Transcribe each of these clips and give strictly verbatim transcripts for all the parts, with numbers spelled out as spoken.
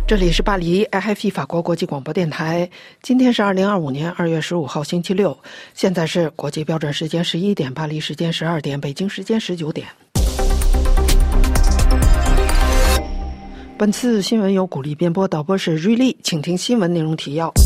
这里是巴黎 R F I 法国国际广播电台，今天是二零二五年二月十五号星期六，现在是国际标准时间十一点，巴黎时间十二点，北京时间十九点。本次新闻由古力编播，导播是瑞丽，请听新闻内容提要。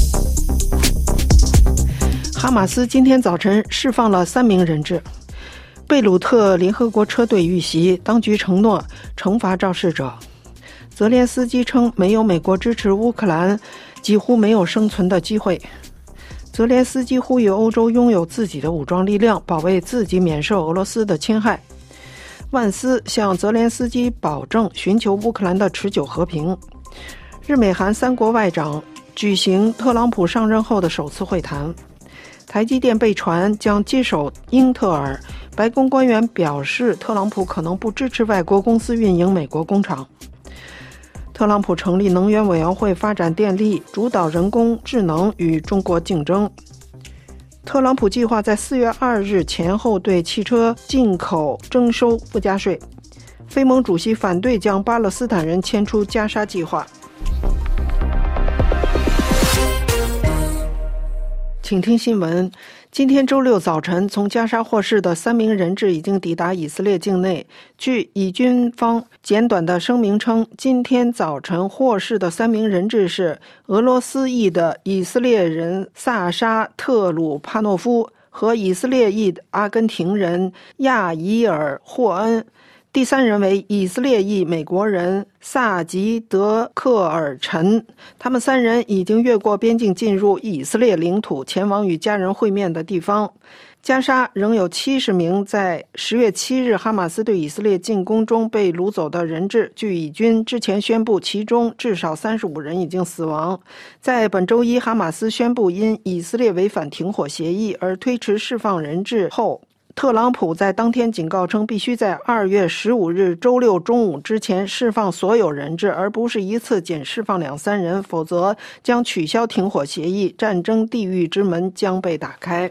哈马斯今天早晨释放了三名人质。贝鲁特联合国车队遇袭，当局承诺惩罚肇事者。泽连斯基称没有美国支持乌克兰，几乎没有生存的机会。泽连斯基呼吁欧洲拥有自己的武装力量，保卫自己免受俄罗斯的侵害。万斯向泽连斯基保证寻求乌克兰的持久和平。日美韩三国外长举行特朗普上任后的首次会谈。台积电被传将接手英特尔，白宫官员表示特朗普可能不支持外国公司运营美国工厂。特朗普成立能源委员会发展电力，主导人工智能与中国竞争。特朗普计划在四月二日前后对汽车进口征收附加税。非盟主席反对将巴勒斯坦人迁出加沙计划。请听新闻。今天周六早晨，从加沙获释的三名人质已经抵达以色列境内。据以军方简短的声明称，今天早晨获释的三名人质是俄罗斯裔的以色列人萨沙特鲁帕诺夫和以色列裔的阿根廷人亚伊尔霍恩。第三人为以色列裔美国人萨吉德克尔陈，他们三人已经越过边境进入以色列领土，前往与家人会面的地方。加沙仍有七十名在十月七日哈马斯对以色列进攻中被掳走的人质，据以军之前宣布，其中至少三十五人已经死亡。在本周一，哈马斯宣布因以色列违反停火协议而推迟释放人质后，特朗普在当天警告称，必须在二月十五日周六中午之前释放所有人质，而不是一次仅释放两三人，否则将取消停火协议，战争地狱之门将被打开。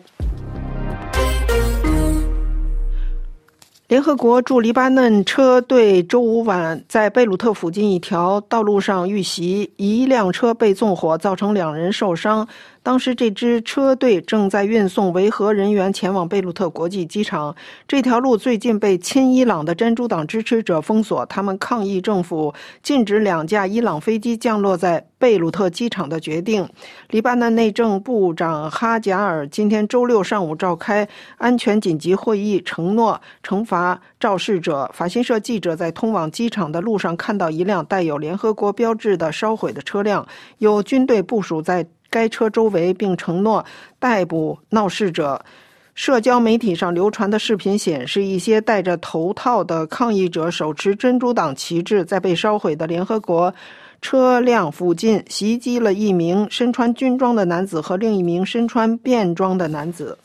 联合国驻黎巴嫩车队周五晚在贝鲁特附近一条道路上遇袭，一辆车被纵火，造成两人受伤。当时这支车队正在运送维和人员前往贝鲁特国际机场。这条路最近被亲伊朗的真主党支持者封锁，他们抗议政府禁止两架伊朗飞机降落在贝鲁特机场的决定。黎巴嫩内政部长哈贾尔今天周六上午召开安全紧急会议，承诺惩罚肇事者。法新社记者在通往机场的路上看到一辆带有联合国标志的烧毁的车辆，有军队部署在该车周围，并承诺逮捕闹事者。社交媒体上流传的视频显示，一些戴着头套的抗议者手持真主党旗帜，在被烧毁的联合国车辆附近袭击了一名身穿军装的男子和另一名身穿便装的男子。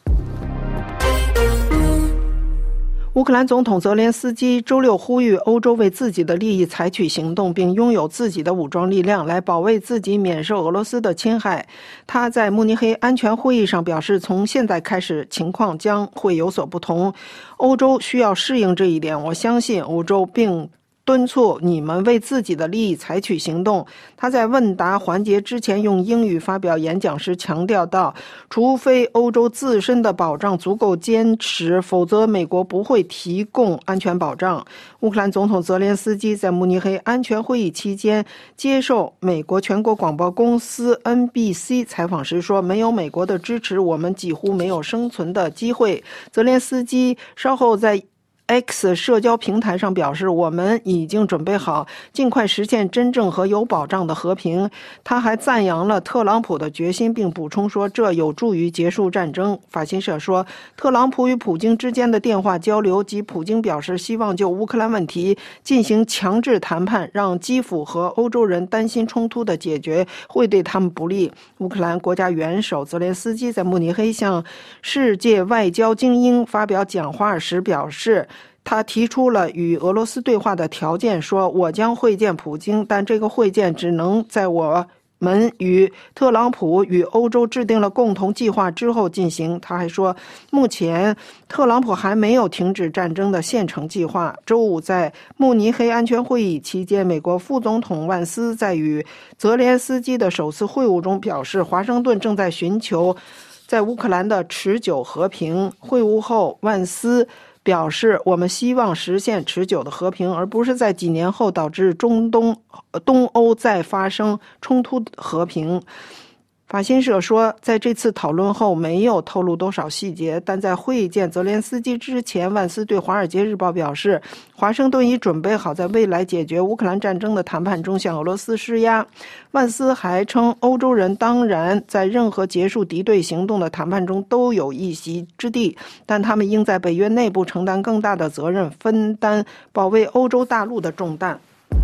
乌克兰总统泽连斯基周六呼吁欧洲为自己的利益采取行动，并拥有自己的武装力量来保卫自己免受俄罗斯的侵害。他在慕尼黑安全会议上表示，从现在开始情况将会有所不同，欧洲需要适应这一点，我相信欧洲，并敦促你们为自己的利益采取行动。他在问答环节之前用英语发表演讲时强调到，除非欧洲自身的保障足够坚实，否则美国不会提供安全保障。乌克兰总统泽连斯基在慕尼黑安全会议期间接受美国全国广播公司 N B C 采访时说，没有美国的支持，我们几乎没有生存的机会。泽连斯基稍后在X 社交平台上表示，我们已经准备好尽快实现真正和有保障的和平。他还赞扬了特朗普的决心，并补充说这有助于结束战争。法新社说，特朗普与普京之间的电话交流及普京表示希望就乌克兰问题进行强制谈判，让基辅和欧洲人担心冲突的解决会对他们不利。乌克兰国家元首泽连斯基在慕尼黑向世界外交精英发表讲话时表示，他提出了与俄罗斯对话的条件，说我将会见普京，但这个会见只能在我们与特朗普与欧洲制定了共同计划之后进行。他还说，目前特朗普还没有停止战争的现成计划。周五在慕尼黑安全会议期间，美国副总统万斯在与泽连斯基的首次会晤中表示，华盛顿正在寻求在乌克兰的持久和平。会晤后，万斯表示，我们希望实现持久的和平，而不是在几年后导致中东、东欧再发生冲突的和平。法新社说，在这次讨论后没有透露多少细节，但在会见泽连斯基之前，万斯对《华尔街日报》表示，华盛顿已准备好在未来解决乌克兰战争的谈判中向俄罗斯施压。万斯还称，欧洲人当然在任何结束敌对行动的谈判中都有一席之地，但他们应在北约内部承担更大的责任，分担保卫欧洲大陆的重担。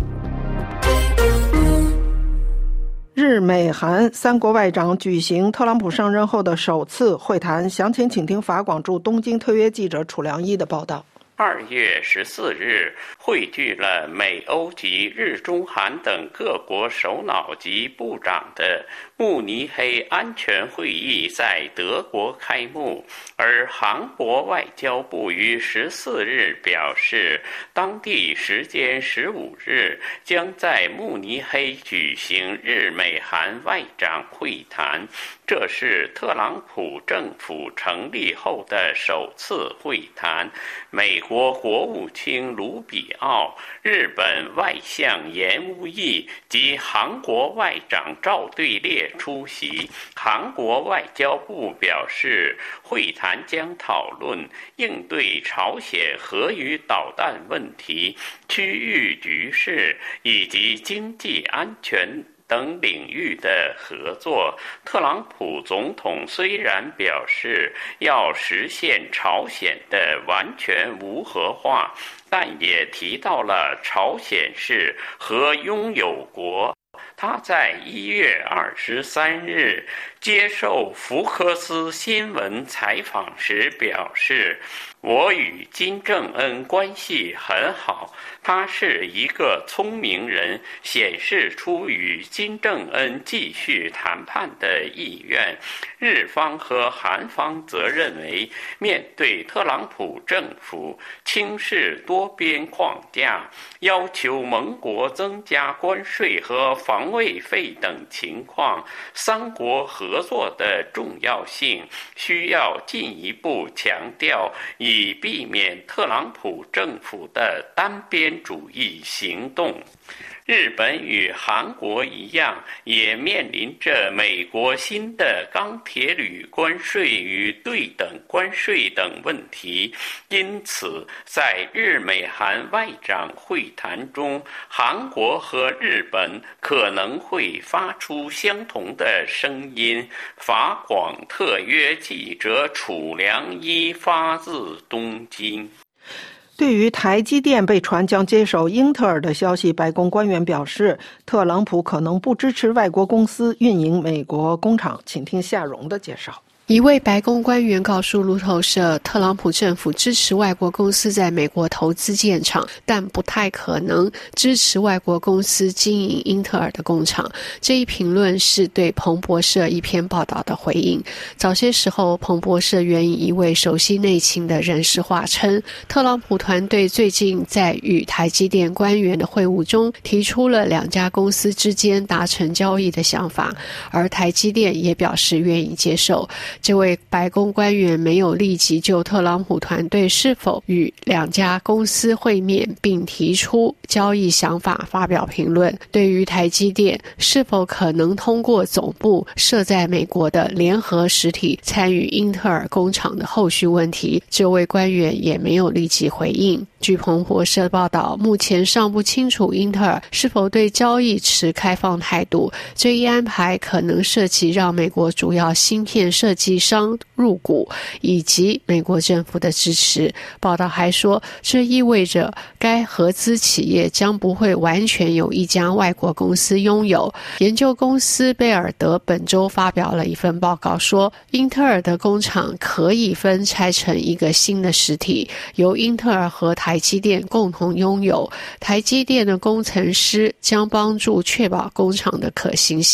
日美韩三国外长举行特朗普上任后的首次会谈，详情请听法广驻东京特约记者楚良一的报道。 二月十四日，汇聚了美欧及日中韩等各国首脑级部长的慕尼黑安全会议在德国开幕，而韩国外交部于十四日表示，当地时间十五日将在慕尼黑举行日美韩外长会谈，这是特朗普政府成立后的首次会谈。美国国务卿卢比奥、日本外相岩屋义及韩国外长赵对列出席。韩国外交部表示，会谈将讨论应对朝鲜核与导弹问题、区域局势以及经济安全等领域的合作。特朗普总统虽然表示要实现朝鲜的完全无核化，但也提到了朝鲜是核拥有国。他在一月二十三日接受福克斯新闻采访时表示，我与金正恩关系很好，他是一个聪明人，显示出与金正恩继续谈判的意愿。日方和韩方则认为，面对特朗普政府轻视多边框架，要求盟国增加关税和防卫费等情况，三国合作的重要性需要进一步强调，以避免特朗普政府的单边主义行动。日本与韩国一样，也面临着美国新的钢铁铝关税与对等关税等问题，因此在日美韩外长会谈中，韩国和日本可能会发出相同的声音。法广特约记者楚良一发自东京。 对于台积电被传将接手英特尔的消息，白宫官员表示，特朗普可能不支持外国公司运营美国工厂。请听夏蓉的介绍。 一位白宫官员告诉路透社，特朗普政府支持外国公司在美国投资建厂，但不太可能支持外国公司经营英特尔的工厂。这一评论是对彭博社一篇报道的回应。早些时候，彭博社援引一位熟悉内情的人士话称，特朗普团队最近在与台积电官员的会晤中提出了两家公司之间达成交易的想法，而台积电也表示愿意接受。这位白宫官员没有立即就特朗普团队是否与两家公司会面并提出交易想法发表评论。对于台积电是否可能通过总部设在美国的联合实体参与英特尔工厂的后续问题，这位官员也没有立即回应。据彭博社报道，目前尚不清楚英特尔是否对交易持开放态度。这一安排可能涉及让美国主要芯片设计商入股以及美国政府的支持。报道还说，这意味着该合资企业将不会完全由一家外国公司拥有。研究公司贝尔德本周发表了一份报告说，英特尔的工厂可以分拆成一个新的实体，由英特尔和台积电共同拥有。台积电的工程师将帮助确保工厂的可行性。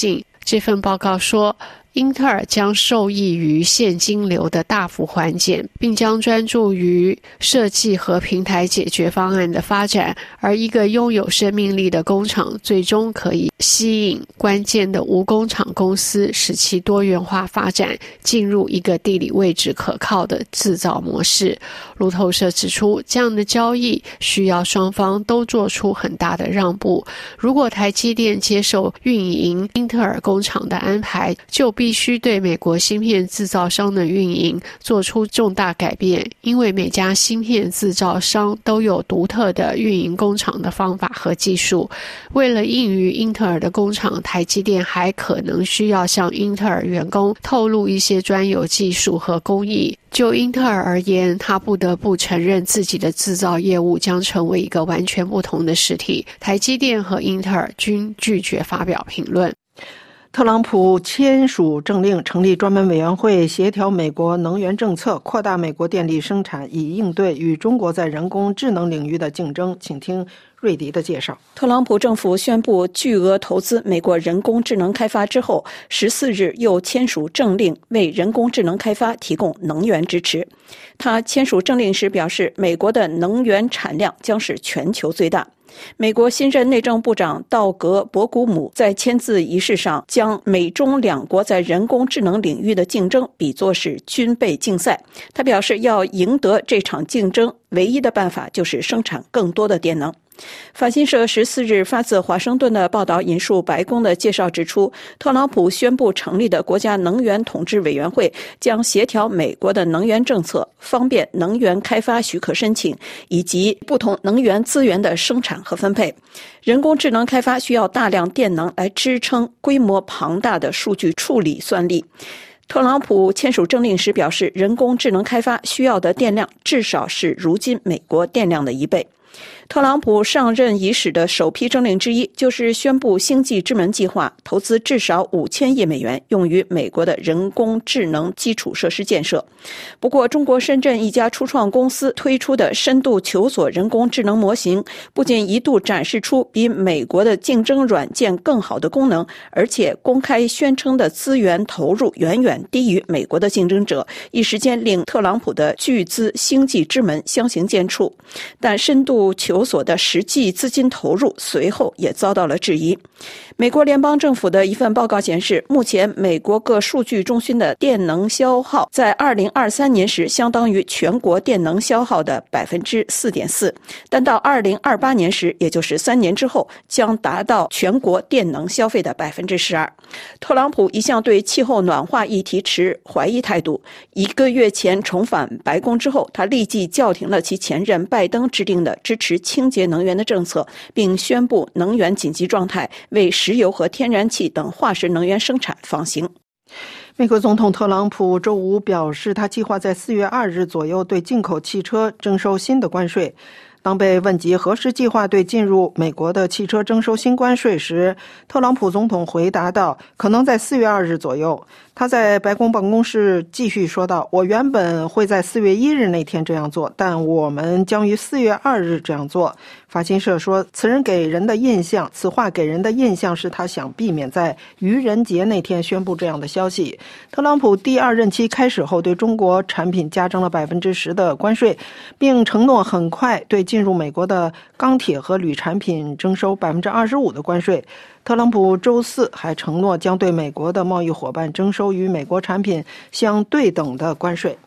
这份报告说，英特尔将受益于现金流的大幅缓减，并将专注于设计和平台解决方案的发展，而一个拥有生命力的工厂最终可以吸引关键的无工厂公司，使其多元化发展，进入一个地理位置可靠的制造模式。路透社指出，这样的交易需要双方都做出很大的让步。如果台积电接受运营英特尔工厂的安排，就必须对美国芯片制造商的运营做出重大改变，因为每家芯片制造商都有独特的运营工厂的方法和技术。为了应于英特尔的工厂，台积电还可能需要向英特尔员工透露一些专有技术和工艺。就英特尔而言，他不得不承认自己的制造业务将成为一个完全不同的实体。台积电和英特尔均拒绝发表评论。 特朗普签署政令，成立专门委员会协调美国能源政策，扩大美国电力生产，以应对与中国在人工智能领域的竞争。请听瑞迪的介绍。 特朗普政府宣布巨额投资美国人工智能开发之后，十四日又签署政令，为人工智能开发提供能源支持。他签署政令时表示，美国的能源产量将是全球最大。美国新任内政部长道格·博古姆在签字仪式上将美中两国在人工智能领域的竞争比作是军备竞赛。他表示，要赢得这场竞争，唯一的办法就是生产更多的电能。法新社十四日发自华盛顿的报道引述白宫的介绍指出，特朗普宣布成立的国家能源统治委员会将协调美国的能源政策，方便能源开发许可申请以及不同能源资源的生产和分配。人工智能开发需要大量电能来支撑规模庞大的数据处理算力。特朗普签署政令时表示，人工智能开发需要的电量至少是如今美国电量的一倍。特朗普上任伊始的首批政令之一，就是宣布星际之门计划，投资至少五千亿美元，用于美国的人工智能基础设施建设。不过，中国深圳一家初创公司推出的深度求索人工智能模型，不仅一度展示出比美国的竞争软件更好的功能，而且公开宣称的资源投入远远低于美国的竞争者，一时间令特朗普的巨资星际之门相形见绌。但深度求索的实际资金投入随后也遭到了质疑。美国联邦政府的一份报告显示，目前美国各数据中心的电能消耗在二零二三年时相当于全国电能消耗的 百分之四点四， 但到二零二八年时，也就是三年之后，将达到全国电能消费的 百分之十二。 特朗普一向对气候暖化议题持怀疑态度，一个月前重返白宫之后，他立即叫停了其前任拜登制定的支持清洁能源的政策，并宣布能源紧急状态，为石油和天然气等化石能源生产放行。 美国总统特朗普周五表示，他计划在四月二日左右对进口汽车征收新的关税。当被问及何时计划对进入美国的汽车征收新关税时，特朗普总统回答道，可能在四月二日左右。他在白宫办公室继续说道，我原本会在四月一日那天这样做，但我们将于四月二日这样做。法新社说，此人给人的印象，此话给人的印象是他想避免在愚人节那天宣布这样的消息。特朗普第二任期开始后，对中国产品加征了 百分之十 的关税，并承诺很快对进入美国的钢铁和铝产品征收 百分之二十五 的关税。特朗普周四还承诺将对美国的贸易伙伴征收与美国产品相对等的关税。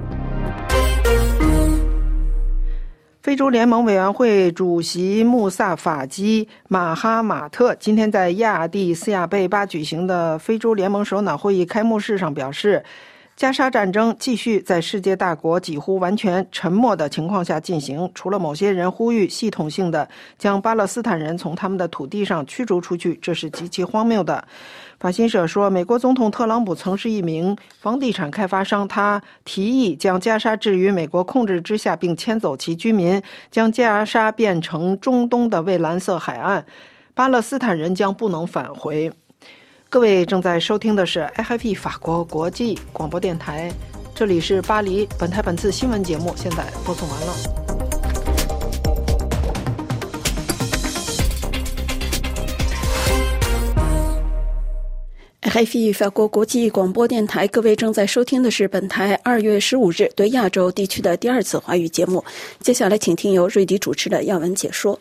非洲联盟委员会主席穆萨法基·马哈马特今天在亚的斯亚贝巴举行的非洲联盟首脑会议开幕式上表示，加沙战争继续在世界大国几乎完全沉默的情况下进行，除了某些人呼吁系统性的将巴勒斯坦人从他们的土地上驱逐出去，这是极其荒谬的。法新社说，美国总统特朗普曾是一名房地产开发商，他提议将加沙置于美国控制之下，并迁走其居民，将加沙变成中东的蔚蓝色海岸，巴勒斯坦人将不能返回。各位正在收听的是 F P 法国国际广播电台，这里是巴黎，本台本次新闻节目现在播送完了。 海飞法国国际广播电台，各位正在收听的是本台二月十五日对亚洲地区的第二次华语节目。接下来请听由瑞迪主持的要闻解说。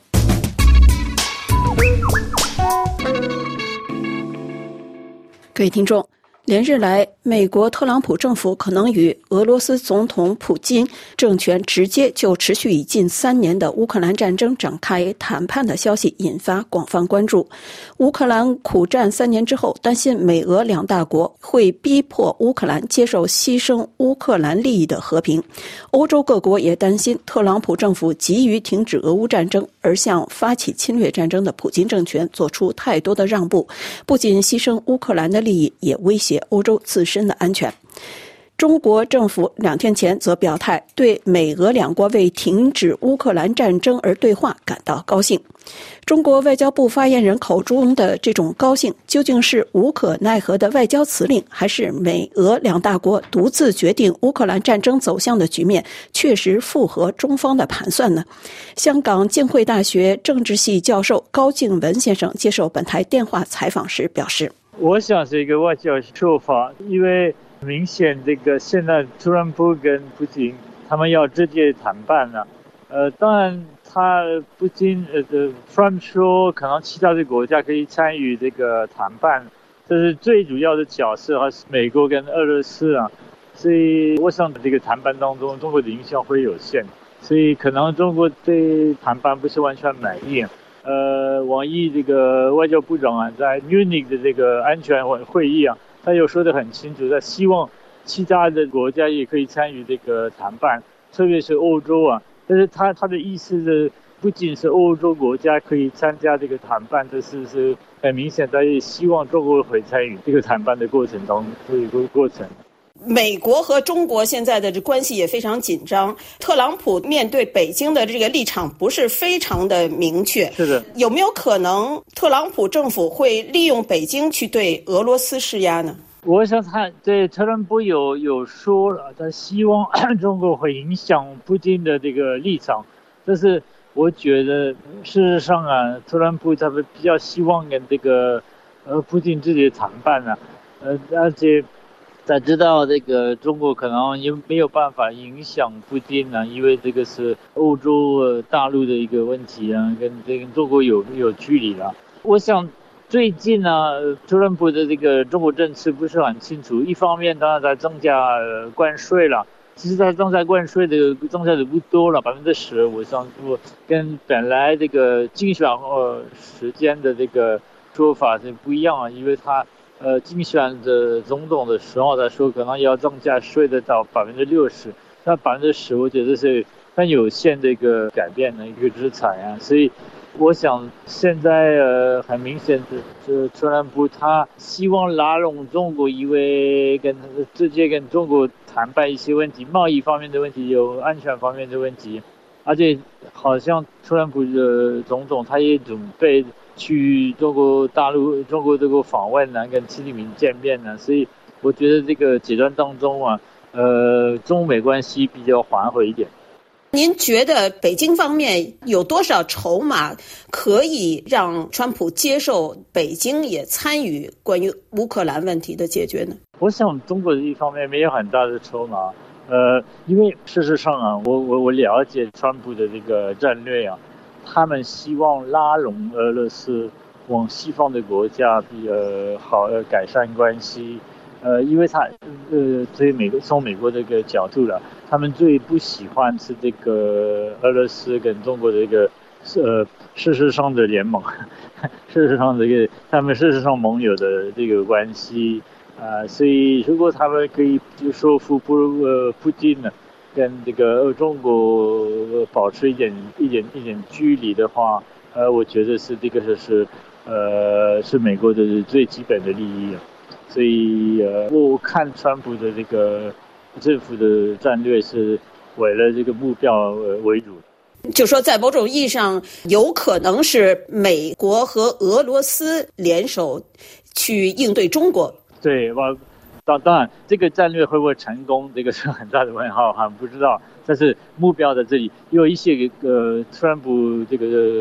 各位听众，连日来，美国特朗普政府可能与俄罗斯总统普京政权直接就持续已近三年的乌克兰战争展开谈判的消息引发广泛关注。乌克兰苦战三年之后，担心美俄两大国会逼迫乌克兰接受牺牲乌克兰利益的和平。欧洲各国也担心特朗普政府急于停止俄乌战争，而向发起侵略战争的普京政权做出太多的让步，不仅牺牲乌克兰的利益，也威胁欧洲自身的安全。中国政府两天前则表态，对美俄两国为停止乌克兰战争而对话感到高兴。中国外交部发言人口中的这种高兴，究竟是无可奈何的外交辞令，还是美俄两大国独自决定乌克兰战争走向的局面确实符合中方的盘算呢？香港浸会大学政治系教授高敬文先生接受本台电话采访时表示， 我想是一个外交说法，因为明显这个现在特朗普跟普京他们要直接谈判了、啊，呃，当然他普京呃，Trump 说可能其他的国家可以参与这个谈判，这是最主要的角色还是美国跟俄罗斯啊，所以我想这个谈判当中中国的影响会有限，所以可能中国对谈判不是完全满意。呃，王毅这个外交部长啊，在 Munich 的这个安全会议啊，他有说得很清楚，他希望其他的国家也可以参与这个谈判，特别是欧洲啊。但是他他的意思是，不仅是欧洲国家可以参加这个谈判，这是是很明显，他也希望中国会参与这个谈判的过程当中这个过程。 美国和中国现在的这关系也非常紧张，特朗普面对北京的这个立场不是非常的明确。 是的， 有没有可能特朗普政府会利用北京去对俄罗斯施压呢？ 我想他对特朗普有有说了，他希望中国会影响普京的这个立场，但是我觉得事实上啊，特朗普他们比较希望跟这个呃普京直接谈判啊，呃而且他知道这个中国可能也没有办法影响普京啊，因为这个是欧洲大陆的一个问题啊，跟这个中国有有距离了。我想最近呢，特朗普的这个中国政策不是很清楚。一方面，当然在增加关税了，其实在增加关税的增加的不多了，百分之十。我想说，跟本来这个竞选呃时间的这个说法是不一样啊，因为他呃竞选的总统的时候，他说可能要增加税的到百分之六十，那百分之十，我觉得是很有限的一个改变的一个制裁啊，所以。我想现在呃很明显的，是特朗普他希望拉拢中国，因为跟直接跟中国谈判一些问题，贸易方面的问题，有安全方面的问题，而且好像特朗普的总统他也准备去中国大陆、中国这个访问呢，跟习近平见面呢，所以我觉得这个阶段当中啊，呃，中美关系比较缓和一点。 您觉得北京方面有多少筹码可以让川普接受北京也参与关于乌克兰问题的解决呢？ 我想中国的一方面没有很大的筹码，呃，因为事实上啊，我我我了解川普的这个战略啊，他们希望拉拢俄罗斯往西方的国家比呃好呃改善关系。呃，因为他，呃，对美国从美国这个角度了，他们最不喜欢是这个俄罗斯跟中国的一个，呃，事实上的联盟，事实上这个他们事实上盟友的这个关系啊、呃，所以如果他们可以就说服普呃普京呢，跟这个中国保持一点一点一点距离的话，呃，我觉得是这个是呃是美国的最基本的利益啊。所以，呃，我看川普的这个政府的战略是为了这个目标为主。 就说在某种意义上，有可能是美国和俄罗斯联手去应对中国。 对，我当当然，这个战略会不会成功，这个是很大的问号，还不知道。但是目标在这里，有一些呃，川普这个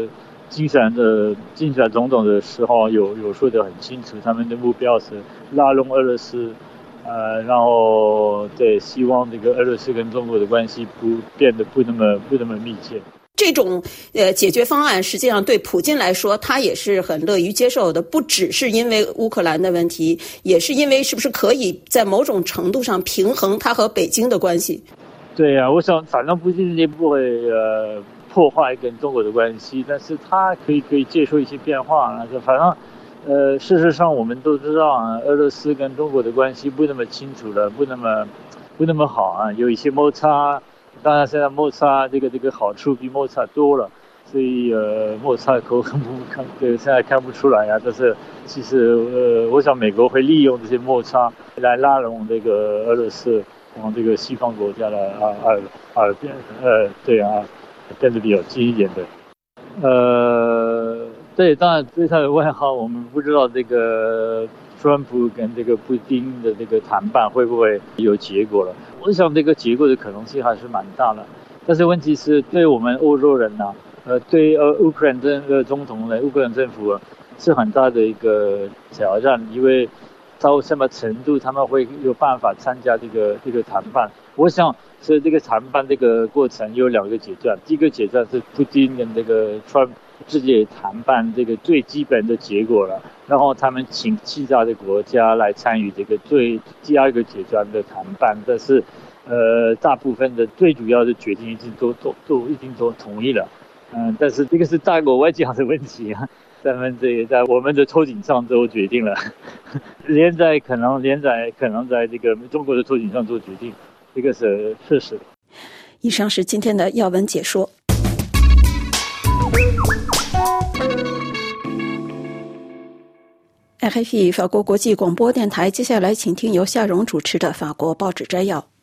竞选的竞选总统的时候有有说得很清楚，他们的目标是拉拢俄罗斯，呃，然后对希望这个俄罗斯跟中国的关系不变得不那么不那么密切。 这种呃解决方案，实际上对普京来说，他也是很乐于接受的。不只是因为乌克兰的问题，也是因为是不是可以在某种程度上平衡他和北京的关系。 对呀、啊，我想反正普京也不会呃破坏跟中国的关系，但是他可以可以接受一些变化。反正呃事实上我们都知道啊，俄罗斯跟中国的关系不那么清楚了，不那么不那么好啊，有一些摩擦。当然，现在摩擦这个这个好处比摩擦多了，所以呃摩擦口看不看，这个现在看不出来啊。但是其实呃，我想美国会利用这些摩擦来拉拢这个俄罗斯往这个西方国家的啊耳耳边呃对啊变得比较近一点的。呃，对，当然对他的外号，我们不知道这个川普跟这个普京的这个谈判会不会有结果了。我想这个结果的可能性还是蛮大的，但是问题是对我们欧洲人呢、啊，呃，对呃乌克兰政呃总统呢，乌克兰政府、啊、是很大的一个挑战，因为到什么程度他们会有办法参加这个这个谈判？我想是这个谈判这个过程有两个阶段，第一个阶段是普京跟这个川普直接谈判这个最基本的结果了，然后他们请其他的国家来参与这个最第二个阶段的谈判，但是呃大部分的最主要的决定已经都都都已经都同意了，嗯、呃，但是这个是大国外交的问题啊，咱们这个在我们的头顶上都决定了，连在可能连在可能在这个中国的头顶上做决定，这个是事实。 以上是今天的要闻解说。R F I 法国国际广播电台，接下来请听由夏蓉主持的法国报纸摘要。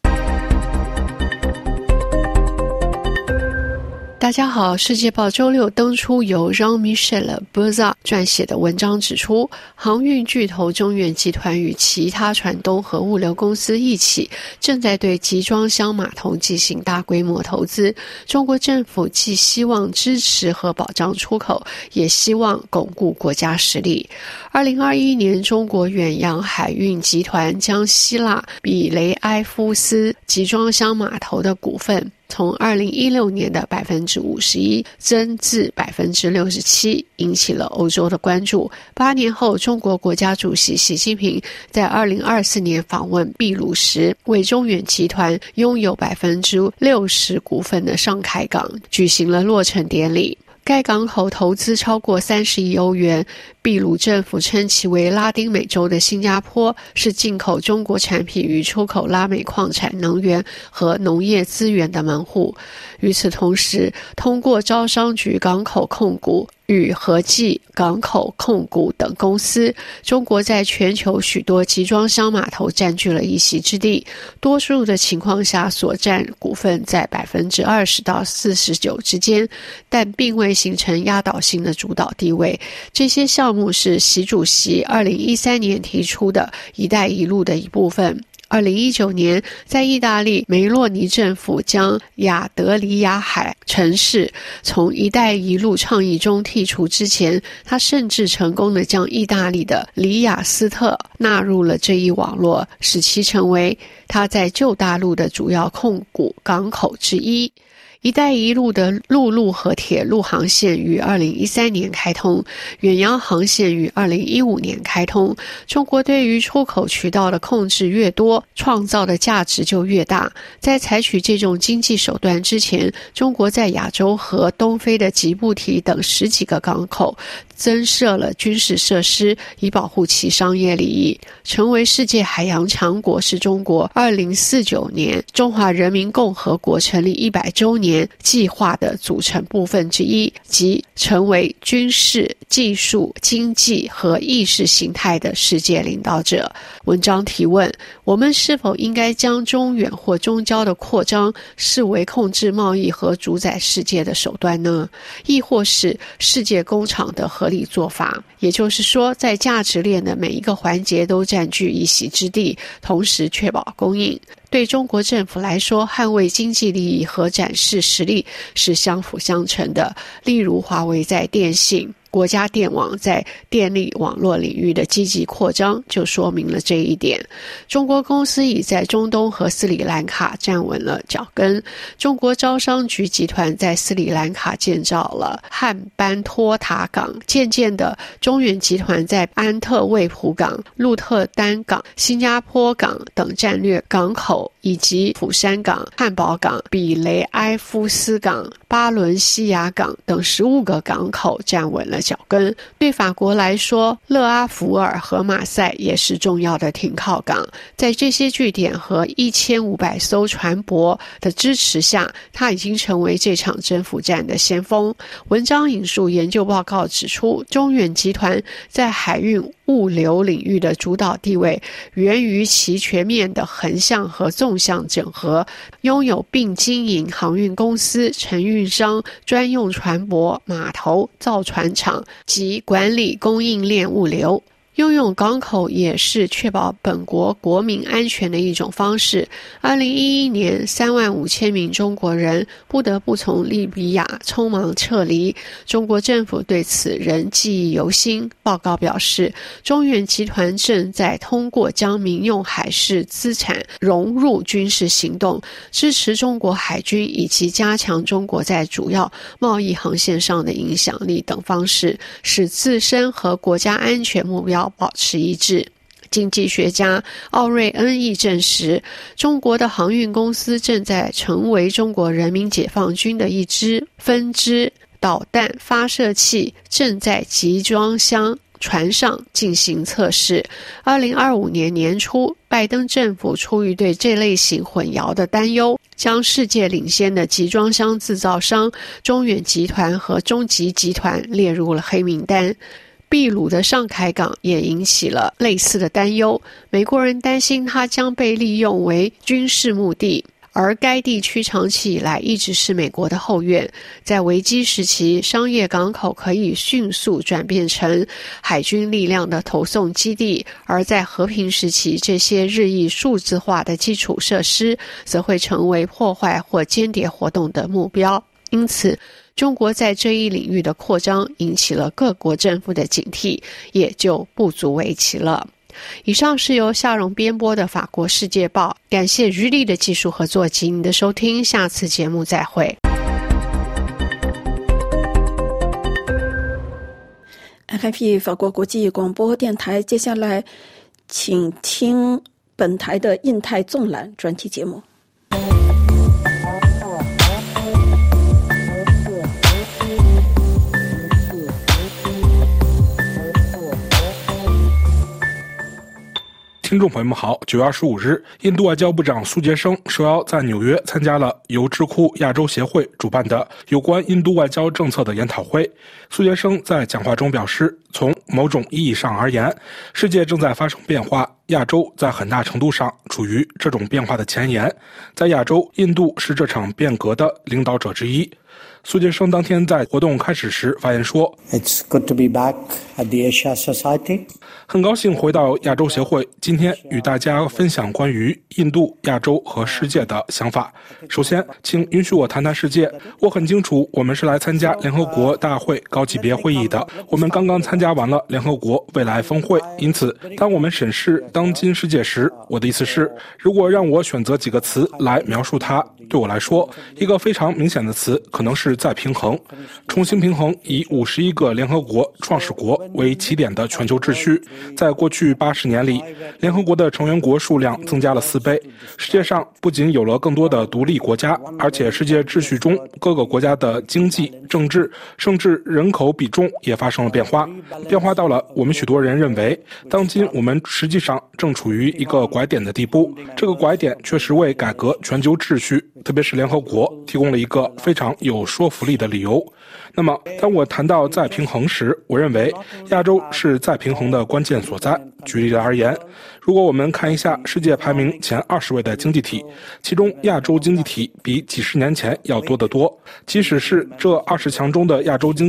大家好，世界报周六登出由 Jean-Michel Beuzat 撰写的文章，指出航运巨头中远集团与其他船东和物流公司一起正在对集装箱码头进行大规模投资。中国政府既希望支持和保障出口，也希望巩固国家实力。二零二一年，中国远洋海运集团将希腊比雷埃夫斯集装箱码头的股份从二零一六年的百分之五十一增至百分之六十七，引起了欧洲的关注。八年后，中国国家主席习近平在二零二四年访问秘鲁时，为中远集团拥有百分之六十股份的上海港举行了落成典礼。该港口投资超过三十亿欧元，秘鲁政府称其为拉丁美洲的新加坡，是进口中国产品与出口拉美矿产、能源和农业资源的门户。与此同时，通过招商局港口控股与和记港口控股等公司，中国在全球许多集装箱码头占据了一席之地，多数的情况下所占股份在百分之二十到四十九之间，但并未形成压倒性的主导地位。这些项目是习主席二零一三年提出的“一带一路”的一部分。二零一九年，在意大利梅洛尼政府将亚德里亚海城市从“一带一路”倡议中剔除之前，他甚至成功地将意大利的里雅斯特纳入了这一网络，使其成为他在旧大陆的主要控股港口之一。一带一路的陆路和铁路航线于二零一三年开通，远洋航线于二零一五年开通。中国对于出口渠道的控制越多，创造的价值就越大。在采取这种经济手段之前，中国在亚洲和东非的吉布提等十几个港口增设了军事设施，以保护其商业利益。成为世界海洋强国是中国二零四九年中华人民共和国成立一百周年计划的组成部分之一，即成为军事、技术、经济和意识形态的世界领导者。文章提问：我们是否应该将中远或中交的扩张视为控制贸易和主宰世界的手段呢？亦或是世界工厂的合理做法？也就是说，在价值链的每一个环节都占据一席之地，同时确保供应。 对中国政府来说，捍卫经济利益和展示实力是相辅相成的。例如，华为在电信、国家电网在电力网络领域的积极扩张就说明了这一点。中国公司已在中东和斯里兰卡站稳了脚跟。中国招商局集团在斯里兰卡建造了汉班托塔港，渐渐的，中远集团在安特卫普港、鹿特丹港、新加坡港等战略港口，以及釜山港、汉堡港、比雷埃夫斯港、巴伦西亚港等十五个港口站稳了脚跟。对法国来说，勒阿弗尔和马赛也是重要的停靠港。在这些据点和一千五百艘船舶的支持下，它已经成为这场征服战的先锋。文章引述研究报告指出，中远集团在海运物流领域的主导地位源于其全面的横向和纵向整合，拥有并经营航运公司、承运商、专用船舶、码头、造船厂及管理供应链物流。拥有港口也是确保本国国民安全的一种方式。二零一一年，三万五千名中国人不得不从利比亚匆忙撤离，中国政府对此仍记忆犹新。报告表示，中远集团正在通过将民用海事资产融入军事行动，支持中国海军以及加强中国在主要贸易航线上的影响力等方式，使自身和国家安全目标保持一致。经济学家奥瑞恩亦证实，中国的航运公司正在成为中国人民解放军的一支分支，导弹发射器正在集装箱船上进行测试。二零二五年年初，拜登政府出于对这类型混淆的担忧，将世界领先的集装箱制造商中远集团和中集集团列入了黑名单。秘鲁的上海港也引起了类似的担忧，美国人担心它将被利用为军事目的，而该地区长期以来一直是美国的后院。在危机时期，商业港口可以迅速转变成海军力量的投送基地，而在和平时期，这些日益数字化的基础设施则会成为破坏或间谍活动的目标。因此，中国在这一领域的扩张引起了各国政府的警惕，也就不足为奇了。以上是由夏蓉编播的法国世界报，感谢余力的技术合作及您的收听，下次节目再会。 R F I 法国国际广播电台，接下来请听本台的印太纵览专题节目。 听众朋友们好，九月二十五日，印度外交部长苏杰生受邀在纽约参加了由智库亚洲协会主办的有关印度外交政策的研讨会。苏杰生在讲话中表示，从某种意义上而言，世界正在发生变化，亚洲在很大程度上处于这种变化的前沿。在亚洲，印度是这场变革的领导者之一。苏杰生当天在活动开始时发言说 It's good to be back at the Asia Society. 很高兴回到亚洲协会，今天与大家分享关于印度、亚洲和世界的想法。首先，请允许我谈谈世界。我很清楚，我们是来参加联合国大会高级别会议的。我们刚刚参加完了联合国未来峰会，因此，当我们审视当今世界时，我的意思是，如果让我选择几个词来描述它，对我来说，一个非常明显的词可能是再平衡，重新平衡以五十一个联合国创始国为起点的全球秩序。在过去八十年里，联合国的成员国数量增加了四倍。世界上不仅有了更多的独立国家，而且世界秩序中各个国家的经济、政治，甚至人口比重也发生了变化。变化到了我们许多人认为，当今我们实际上正处于一个拐点的地步。这个拐点确实为改革全球秩序，特别是联合国，提供了一个非常有说服力的理由。那么，当我谈到再平衡时，我认为亚洲是再平衡的关键所在。举例而言，如果我们看一下世界排名前二十位的经济体，其中亚洲经济体比几十年前要多得多。即使是这二十强中的亚洲经济体，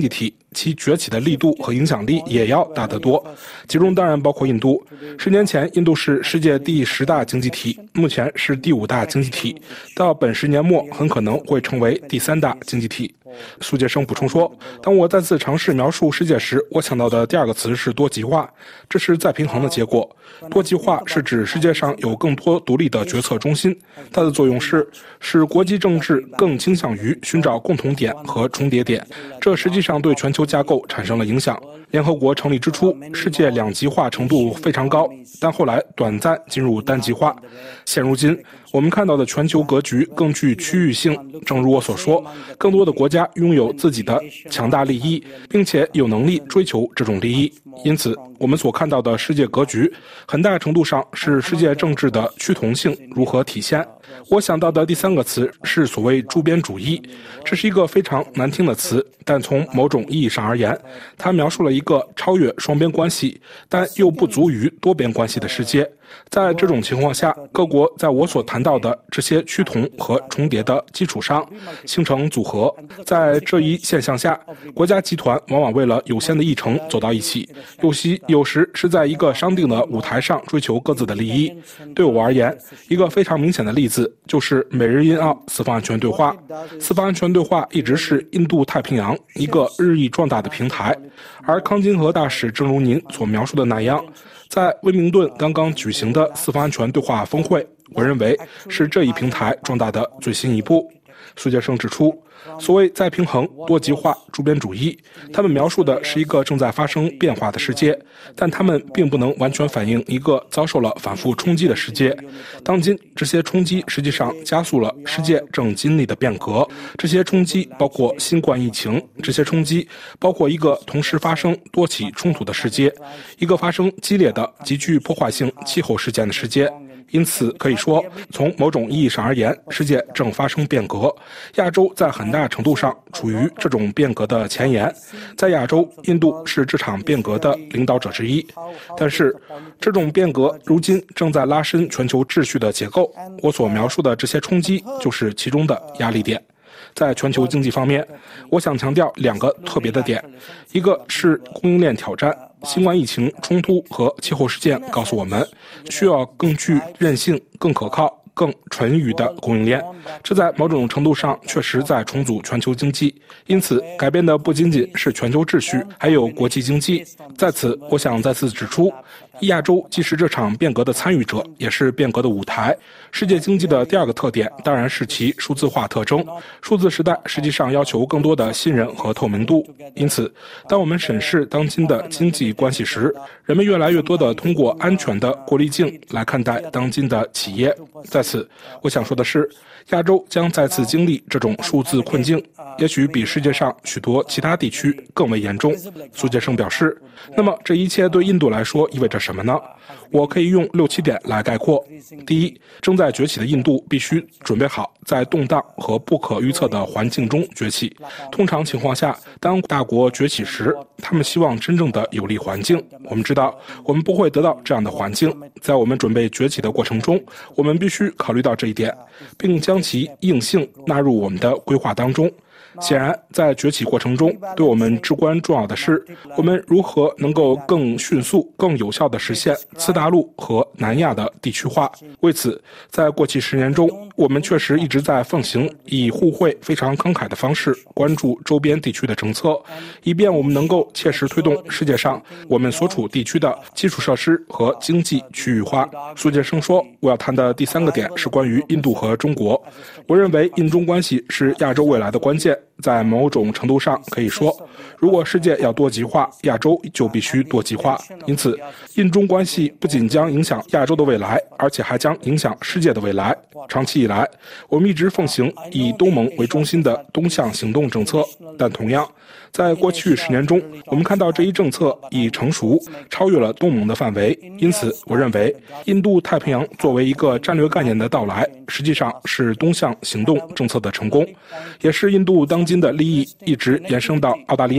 其崛起的力度和影响力也要大得多，其中当然包括印度。十年前，印度是世界第十大经济体，目前是第五大经济体，到本十年末很可能会成为第三大经济体。苏杰生补充说，当我再次尝试描述世界时，我想到的第二个词是多极化，这是再平衡的结果。多极化是指世界上有更多独立的决策中心，它的作用是使国际政治更倾向于寻找共同点和重叠点，这实际上对全球架构产生了影响。联合国成立之初，世界两极化程度非常高，但后来短暂进入单极化。现如今，我们看到的全球格局更具区域性，正如我所说，更多的国家拥有自己的强大利益，并且有能力追求这种利益。因此，我们所看到的世界格局，很大程度上是世界政治的趋同性如何体现。我想到的第三个词是所谓诸边主义，这是一个非常难听的词，但从某种意义上而言，它描述了一个超越双边关系，但又不足于多边关系的世界。在这种情况下，各国在我所谈到的这些趋同和重叠的基础上形成组合。在这一现象下，国家集团往往为了有限的议程走到一起，有时有时是在一个商定的舞台上追求各自的利益。对我而言，一个非常明显的例子就是美日印澳四方安全对话。四方安全对话一直是印度太平洋一个日益壮大的平台，而康金和大使正如您所描述的那样，在威明顿刚刚举行的四方安全对话峰会，我认为是这一平台壮大的最新一步。苏杰生指出，所谓再平衡、多极化、诸边主义，他们描述的是一个正在发生变化的世界，但他们并不能完全反映一个遭受了反复冲击的世界。当今，这些冲击实际上加速了世界正经历的变革。这些冲击包括新冠疫情，这些冲击包括一个同时发生多起冲突的世界，一个发生激烈的、极具破坏性气候事件的世界。因此可以说，从某种意义上而言，世界正发生变革，亚洲在很大程度上处于这种变革的前沿。在亚洲，印度是这场变革的领导者之一，但是这种变革如今正在拉伸全球秩序的结构，我所描述的这些冲击就是其中的压力点。在全球经济方面，我想强调两个特别的点，一个是供应链挑战。新冠疫情冲突和气候事件告诉我们，需要更具韧性、更可靠、更纯裕的供应链，这在某种程度上确实在重组全球经济。因此，改变的不仅仅是全球秩序，还有国际经济。在此，我想再次指出，亚洲既是这场变革的参与者，也是变革的舞台。世界经济的第二个特点当然是其数字化特征。数字时代实际上要求更多的信任和透明度。因此，当我们审视当今的经济关系时，人们越来越多地通过安全的过滤镜来看待当今的企业。在此，我想说的是，亚洲将再次经历这种数字困境，也许比世界上许多其他地区更为严重。苏杰生表示，那么这一切对印度来说意味着什么呢？我可以用六七点来概括。第一，正在崛起的印度必须准备好在动荡和不可预测的环境中崛起。通常情况下，当大国崛起时，他们希望真正的有利环境。我们知道，我们不会得到这样的环境。在我们准备崛起的过程中，我们必须考虑到这一点，并将其硬性纳入我们的规划当中。显然，在崛起过程中，对我们至关重要的是，我们如何能够更迅速、更有效地实现次大陆和南亚的地区化。为此，在过去十年中，我们确实一直在奉行以互惠非常慷慨的方式关注周边地区的政策，以便我们能够切实推动世界上我们所处地区的基础设施和经济区域化。苏杰生说，我要谈的第三个点是关于印度和中国。我认为印中关系是亚洲未来的关键。在某种程度上可以说，如果世界要多极化，亚洲就必须多极化。因此，印中关系不仅将影响亚洲的未来，而且还将影响世界的未来。长期以来，我们一直奉行以东盟为中心的东向行动政策，但同样，在过去十年中，我们看到这一政策已成熟，超越了东盟的范围。因此，我认为印度太平洋作为一个战略概念的到来，实际上是东向行动政策的成功，也是印度当今的利益一直延伸到澳大利亚。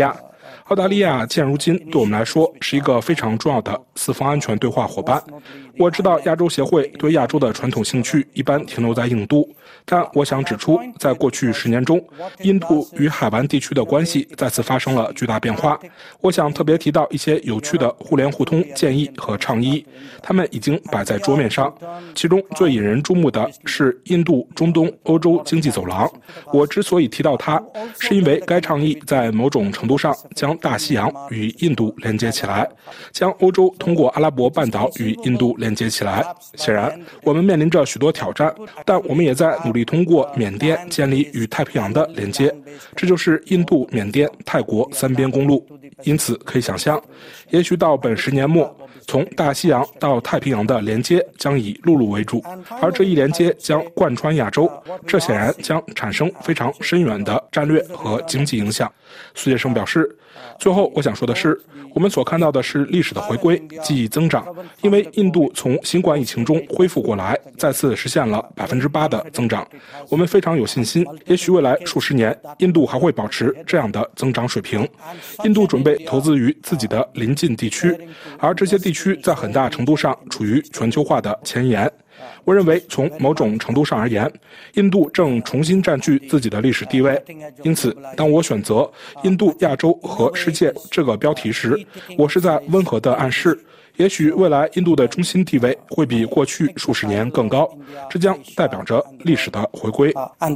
澳大利亚现如今对我们来说是一个非常重要的四方安全对话伙伴。我知道亚洲协会对亚洲的传统兴趣一般停留在印度，但我想指出，在过去十年中，印度与海湾地区的关系再次发生了巨大变化。我想特别提到一些有趣的互联互通建议和倡议，他们已经摆在桌面上。其中最引人注目的是印度中东欧洲经济走廊。我之所以提到它，是因为该倡议在某种程度上将大西洋与印度连接起来，将欧洲通过阿拉伯半岛与印度连接起来。显然，我们面临着许多挑战，但我们也在努力通过缅甸建立与太平洋的连接，这就是印度、缅甸、泰国三边公路。因此可以想象，也许到本十年末，从大西洋到太平洋的连接将以陆路为主，而这一连接将贯穿亚洲，这显然将产生非常深远的战略和经济影响。苏杰生表示，最后我想说的是，我们所看到的是历史的回归，即增长，因为印度从新冠疫情中恢复过来，再次实现了百分之八的增长。我们非常有信心，也许未来数十年，印度还会保持这样的增长水平。印度准备投资于自己的邻近地区，而这些地区在很大程度上处于全球化的前沿。我认为从某种程度上而言，印度正重新占据自己的历史地位。因此，当我选择印度、亚洲和世界这个标题时，我是在温和地暗示，也许未来印度的中心地位会比过去数十年更高，这将代表着历史的回归。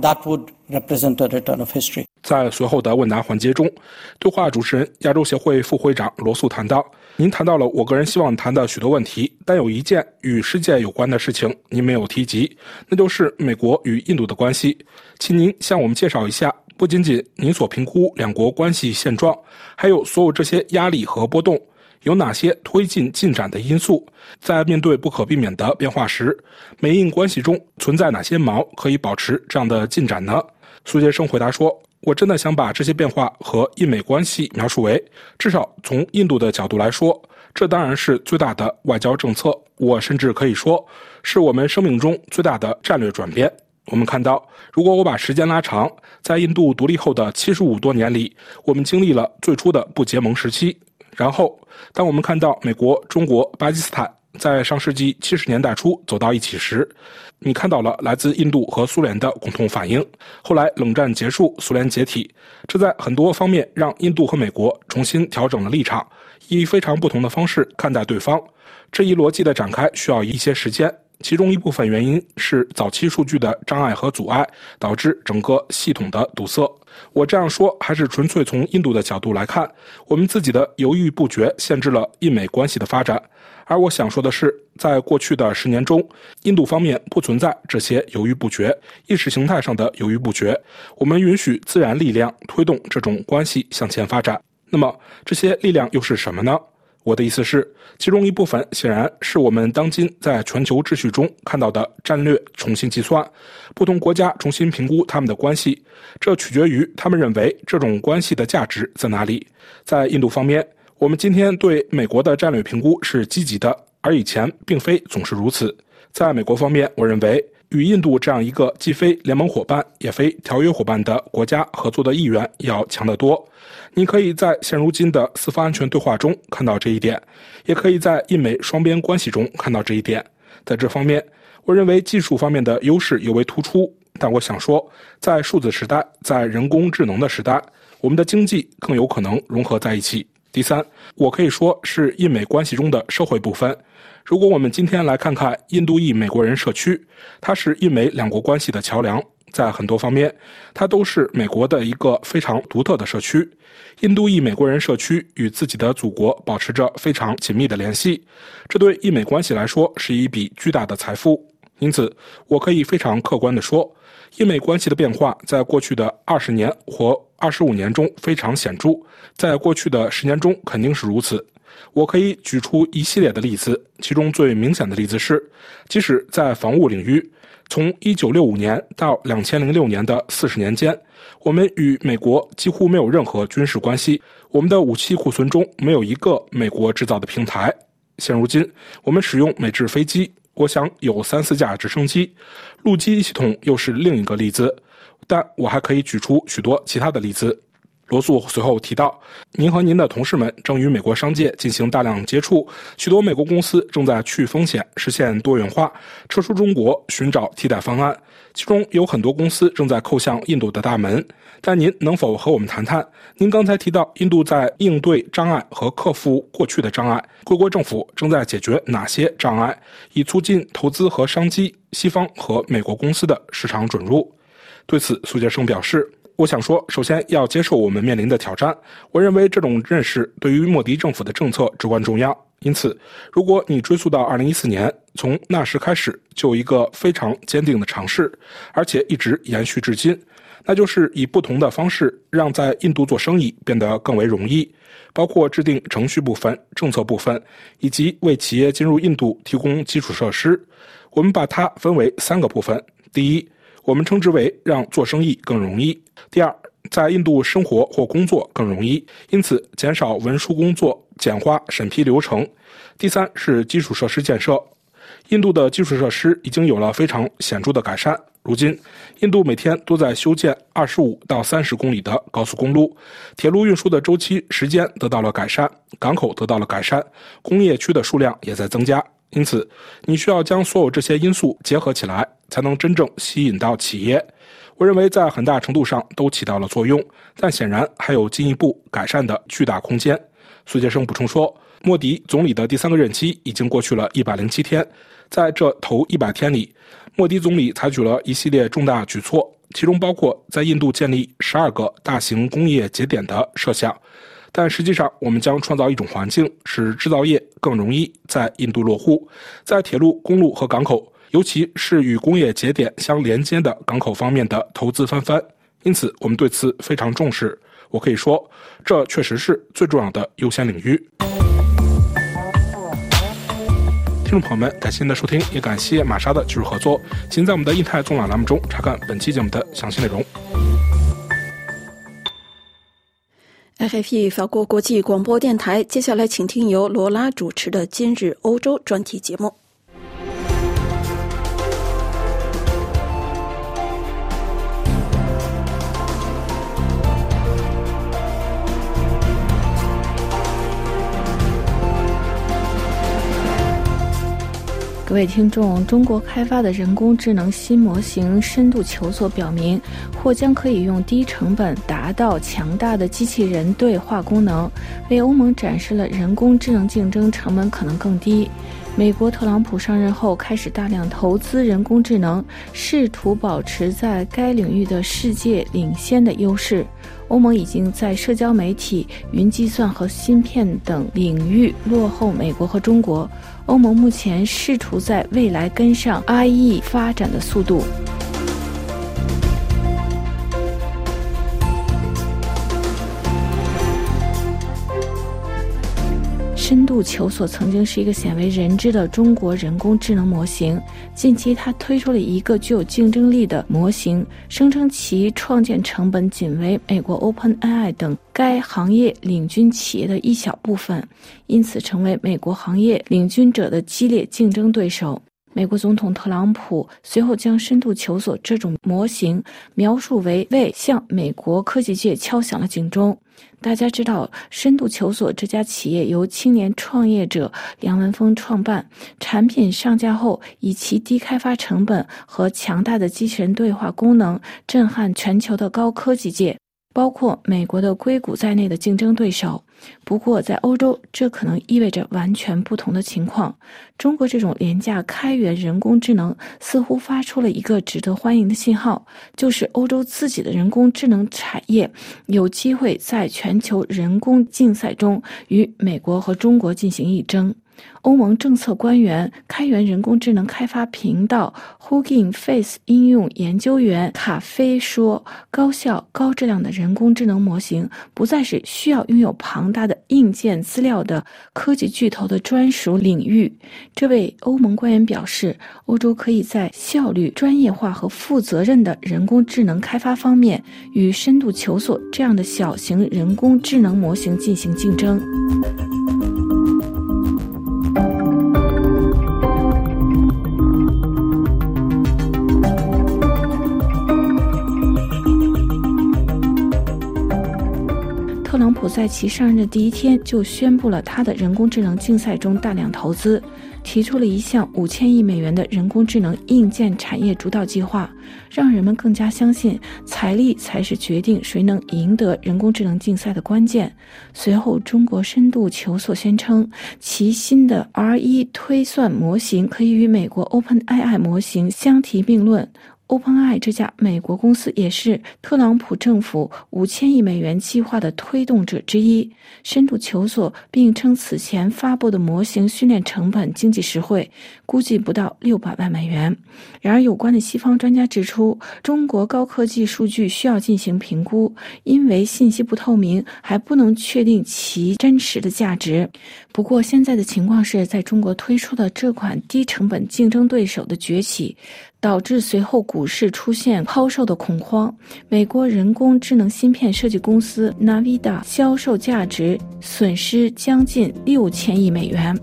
在随后的问答环节中，对话主持人亚洲协会副会长罗素谈到，您谈到了我个人希望谈的许多问题，但有一件与世界有关的事情您没有提及，那就是美国与印度的关系。请您向我们介绍一下，不仅仅您所评估两国关系现状，还有所有这些压力和波动，有哪些推进进展的因素？在面对不可避免的变化时，美印关系中存在哪些锚可以保持这样的进展呢？苏杰生回答说，我真的想把这些变化和印美关系描述为，至少从印度的角度来说，这当然是最大的外交政策，我甚至可以说，是我们生命中最大的战略转变。我们看到，如果我把时间拉长，在印度独立后的七十五多年里，我们经历了最初的不结盟时期，然后当我们看到美国、中国、巴基斯坦在上世纪七十年代初走到一起时，你看到了来自印度和苏联的共同反应。后来冷战结束，苏联解体，这在很多方面让印度和美国重新调整了立场，以非常不同的方式看待对方。这一逻辑的展开需要一些时间，其中一部分原因是早期数据的障碍和阻碍导致整个系统的堵塞。我这样说还是纯粹从印度的角度来看，我们自己的犹豫不决限制了印美关系的发展。而我想说的是，在过去的十年中，印度方面不存在这些犹豫不决，意识形态上的犹豫不决，我们允许自然力量推动这种关系向前发展。那么这些力量又是什么呢？我的意思是，其中一部分显然是我们当今在全球秩序中看到的战略重新计算，不同国家重新评估他们的关系，这取决于他们认为这种关系的价值在哪里。在印度方面，我们今天对美国的战略评估是积极的，而以前并非总是如此。在美国方面，我认为与印度这样一个既非联盟伙伴也非条约伙伴的国家合作的意愿要强得多。你可以在现如今的四方安全对话中看到这一点，也可以在印美双边关系中看到这一点。在这方面，我认为技术方面的优势尤为突出，但我想说，在数字时代，在人工智能的时代，我们的经济更有可能融合在一起。第三，我可以说是印美关系中的社会部分。如果我们今天来看看印度裔美国人社区，它是印美两国关系的桥梁，在很多方面，它都是美国的一个非常独特的社区。印度裔美国人社区与自己的祖国保持着非常紧密的联系，这对印美关系来说是一笔巨大的财富。因此，我可以非常客观地说，印美关系的变化在过去的二十年或二十五年中非常显著，在过去的十年中肯定是如此。我可以举出一系列的例子，其中最明显的例子是，即使在防务领域，从一九六五年到二零零六年的四十年间，我们与美国几乎没有任何军事关系，我们的武器库存中没有一个美国制造的平台。现如今，我们使用美制飞机，我想有三四架直升机，陆基系统又是另一个例子，但我还可以举出许多其他的例子。 罗素随后提到，您和您的同事们正与美国商界进行大量接触，许多美国公司正在去风险、实现多元化、撤出中国、寻找替代方案，其中有很多公司正在叩向印度的大门。但您能否和我们谈谈，您刚才提到印度在应对障碍和克服过去的障碍，贵国政府正在解决哪些障碍，以促进投资和商机、西方和美国公司的市场准入？对此，苏杰生表示，我想说，首先要接受我们面临的挑战。我认为这种认识对于莫迪政府的政策至关重要。因此，如果你追溯到二零一四年，从那时开始就有一个非常坚定的尝试，而且一直延续至今，那就是以不同的方式让在印度做生意变得更为容易，包括制定程序部分、政策部分，以及为企业进入印度提供基础设施。我们把它分为三个部分。第一，我们称之为让做生意更容易。第二，在印度生活或工作更容易，因此减少文书工作，简化审批流程。第三是基础设施建设。印度的基础设施已经有了非常显著的改善。如今，印度每天都在修建二十五到三十公里的高速公路，铁路运输的周期时间得到了改善，港口得到了改善，工业区的数量也在增加。因此，你需要将所有这些因素结合起来，才能真正吸引到企业。我认为在很大程度上都起到了作用，但显然还有进一步改善的巨大空间。苏杰生补充说，莫迪总理的第三个任期已经过去了一百零七天，在这头一百天里，莫迪总理采取了一系列重大举措，其中包括在印度建立十二个大型工业节点的设想。但实际上，我们将创造一种环境，使制造业更容易在印度落户，在铁路、公路和港口，尤其是与工业节点相连接的港口方面的投资翻番。因此，我们对此非常重视。我可以说，这确实是最重要的优先领域。听众朋友们，感谢您的收听，也感谢玛莎的技术合作。请在我们的印太纵览栏目中查看本期节目的详细内容。 F F E 法国国际广播电台，接下来请听由罗拉主持的今日欧洲专题节目。 各位听众，中国开发的人工智能新模型深度求索表明，或将可以用低成本达到强大的机器人对话功能，为欧盟展示了人工智能竞争成本可能更低。美国特朗普上任后开始大量投资人工智能，试图保持在该领域的世界领先的优势。欧盟已经在社交媒体、云计算和芯片等领域落后美国和中国。欧盟目前试图在未来跟上 I E 发展的速度。深度求索曾经是一个鲜为人知的中国人工智能模型，近期它推出了一个具有竞争力的模型，声称其创建成本仅为美国 OpenAI 等该行业领军企业的一小部分，因此成为美国行业领军者的激烈竞争对手。美国总统特朗普随后将深度求索这种模型描述为为向美国科技界敲响了警钟。大家知道，深度求索这家企业由青年创业者梁文峰创办，产品上架后以其低开发成本和强大的机器人对话功能震撼全球的高科技界，包括美国的硅谷在内的竞争对手。不过在欧洲，这可能意味着完全不同的情况。中国这种廉价开源人工智能似乎发出了一个值得欢迎的信号，就是欧洲自己的人工智能产业有机会在全球人工竞赛中与美国和中国进行一争。欧盟政策官员、开源人工智能开发频道 Hugging Face 应用研究员卡菲说，高效高质量的人工智能模型不再是需要拥有庞大的硬件资料的科技巨头的专属领域。这位欧盟官员表示，欧洲可以在效率、专业化和负责任的人工智能开发方面与深度求索这样的小型人工智能模型进行竞争。 特朗普在其上任的第一天就宣布了他的人工智能竞赛中大量投资，提出了一项五千亿美元的人工智能硬件产业主导计划，让人们更加相信财力才是决定谁能赢得人工智能竞赛的关键。随后，中国深度求索宣称，其新的 R 一 推算模型可以与美国 OpenAI 模型相提并论。OpenAI 这家美国公司也是特朗普政府五千亿美元计划的推动者之一。深度求索并称此前发布的模型训练成本经济实惠，估计不到六百万美元。然而，有关的西方专家指出，中国高科技数据需要进行评估，因为信息不透明，还不能确定其真实的价值。不过，现在的情况是，在中国推出的这款低成本竞争对手的崛起，导致随后股市出现抛售的恐慌。美国人工智能芯片设计公司 Nvidia 销售价值损失将近六千亿美元。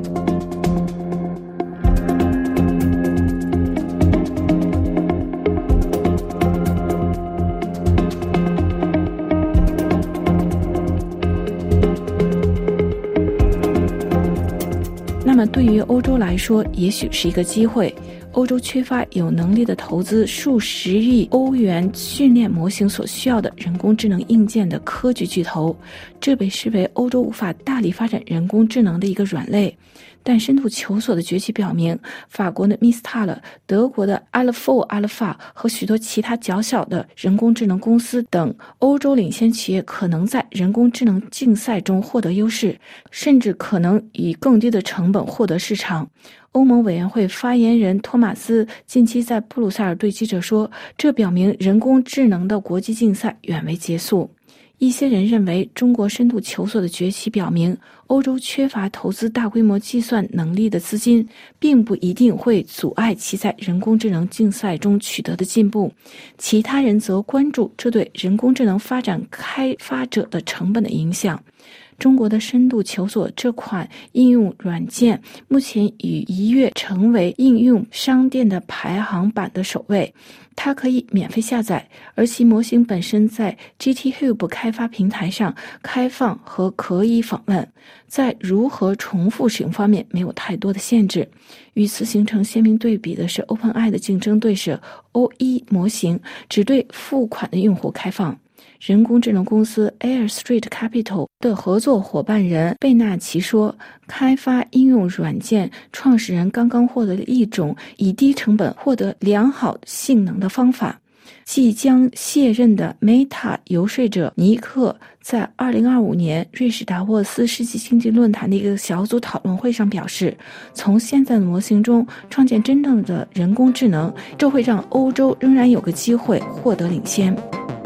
那么对于欧洲来说，也许是一个机会。欧洲缺乏有能力的投资数十亿欧元训练模型所需要的人工智能硬件的科技巨头，这被视为欧洲无法大力发展人工智能的一个软肋。但深度求索的崛起表明，法国的 Mistral、德国的 AlphaFold Alpha 和许多其他较小的人工智能公司等欧洲领先企业可能在人工智能竞赛中获得优势，甚至可能以更低的成本获得市场。欧盟委员会发言人托马斯近期在布鲁塞尔对记者说，这表明人工智能的国际竞赛远未结束。一些人认为，中国深度求索的崛起表明，欧洲缺乏投资大规模计算能力的资金，并不一定会阻碍其在人工智能竞赛中取得的进步。其他人则关注这对人工智能发展开发者的成本的影响。中国的深度求索这款应用软件目前已一跃成为应用商店的排行榜的首位，它可以免费下载，而其模型本身在 GitHub 开发平台上开放和可以访问，在如何重复使用方面没有太多的限制。与此形成鲜明对比的是 OpenAI 的竞争对手 O 一 模型只对付款的用户开放。人工智能公司 Air Street Capital 的合作伙伴人贝纳奇说，开发应用软件创始人刚刚获得了一种以低成本获得良好性能的方法。即将卸任的 Meta 游说者尼克在二零二五年瑞士达沃斯世纪经济论坛的一个小组讨论会上表示，从现在的模型中创建真正的人工智能，这会让欧洲仍然有个机会获得领先。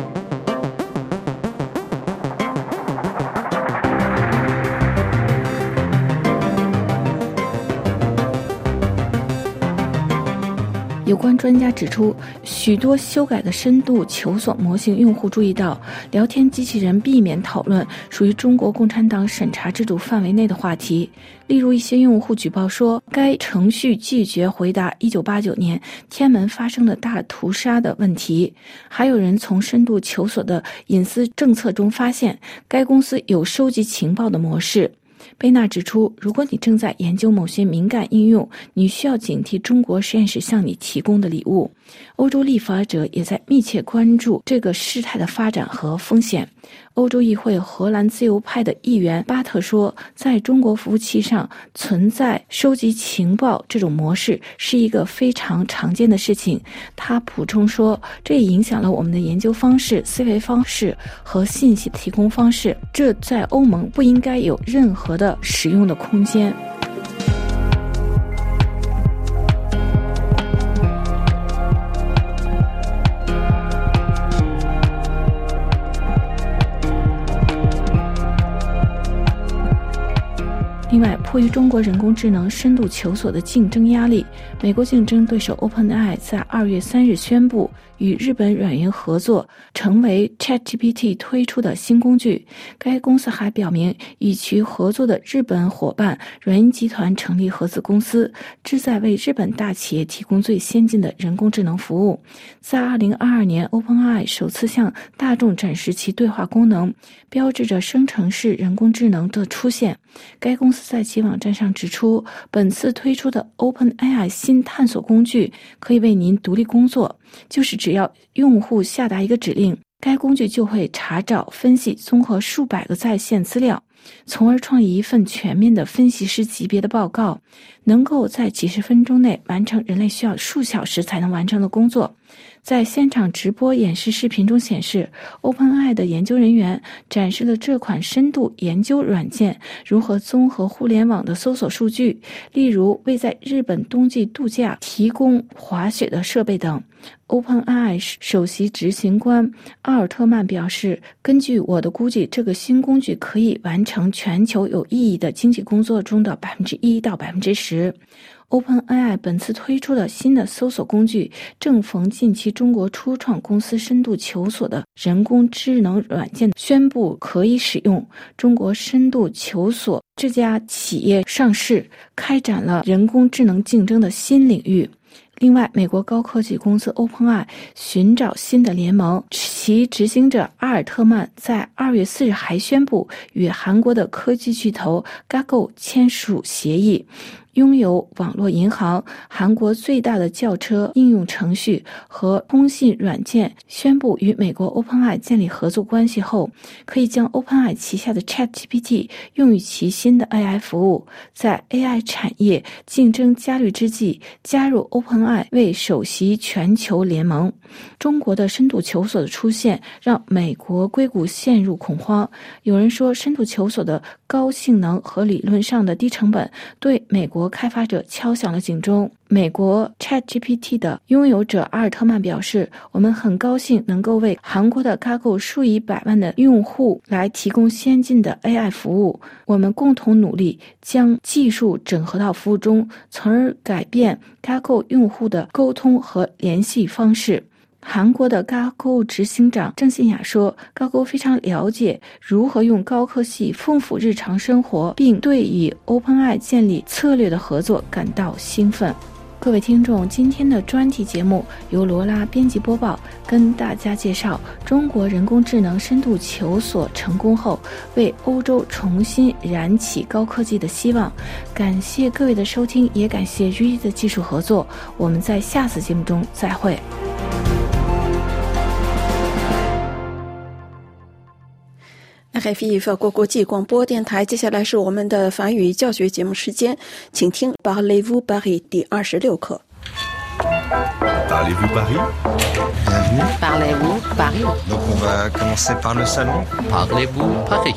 有关专家指出，许多修改的深度求索模型用户注意到，聊天机器人避免讨论属于中国共产党审查制度范围内的话题。例如，一些用户举报说，该程序拒绝回答一九八九年天安门发生的大屠杀的问题。还有人从深度求索的隐私政策中发现，该公司有收集情报的模式。贝纳指出，如果你正在研究某些敏感应用，你需要警惕中国实验室向你提供的礼物。欧洲立法者也在密切关注这个事态的发展和风险。欧洲议会荷兰自由派的议员巴特说，在中国服务器上存在收集情报这种模式是一个非常常见的事情。他补充说，这也影响了我们的研究方式、思维方式和信息提供方式，这在欧盟不应该有任何的使用的空间。另另外，迫于中国人工智能深度求索的竞争压力，美国竞争对手 OpenAI 在二月三日宣布与日本软银合作，成为 ChatGPT 推出的新工具。该公司还表明，与其合作的日本伙伴软银集团成立合资公司，旨在为日本大企业提供最先进的人工智能服务。在二零二二年 OpenAI 首次向大众展示其对话功能，标志着生成式人工智能的出现。该公司在其网站上指出，本次推出的 OpenAI 新探索工具可以为您独立工作，就是只要用户下达一个指令，该工具就会查找、分析、综合数百个在线资料，从而创意一份全面的分析师级别的报告，能够在几十分钟内完成人类需要数小时才能完成的工作。在现场直播演示视频中显示， OpenAI 的研究人员展示了这款深度研究软件如何综合互联网的搜索数据，例如为在日本冬季度假提供滑雪的设备等。OpenAI 首席执行官阿尔特曼表示，根据我的估计，这个新工具可以完成全球有意义的经济工作中的 百分之一 到 百分之十。OpenAI 本次推出的新的搜索工具正逢近期中国初创公司深度求索的人工智能软件宣布可以使用。中国深度求索这家企业上市，开展了人工智能竞争的新领域。另外，美国高科技公司 OpenAI 寻找新的联盟，其执行者阿尔特曼在二月四日还宣布与韩国的科技巨头 Kakao 签署协议，拥有网络银行、韩国最大的轿车应用程序和通信软件。宣布与美国 OpenAI 建立合作关系后，可以将 OpenAI 旗下的 ChatGPT 用于其新的 A I 服务。在 A I 产业竞争加剧之际，加入 OpenAI 为首席全球联盟。中国的深度求索的出现让美国硅谷陷入恐慌。有人说，深度求索的高性能和理论上的低成本对美国开发者敲响了警钟。美国 ChatGPT 的拥有者阿尔特曼表示，我们很高兴能够为韩国的 Kakao 数以百万的用户来提供先进的 A I 服务。我们共同努力将技术整合到服务中，从而改变 Kakao 用户的沟通和联系方式。韩国的 Kakao 执行长郑信雅说， Kakao 非常了解如何用高科技丰富日常生活，并对与 OpenAI 建立策略的合作感到兴奋。各位听众，今天的专题节目由罗拉编辑播报，跟大家介绍中国人工智能深度求索成功后，为欧洲重新燃起高科技的希望。感谢各位的收听，也感谢 Rudy 的技术合作。我们在下次节目中再会。 R F I 法国国际广播电台，接下来是我们的法语教学节目时间，请听 Parlez-vous Paris 第二十六课。 Parlez-vous Paris? Bienvenue. Parlez-vous Paris? Donc on va commencer par le salon. Parlez-vous Paris?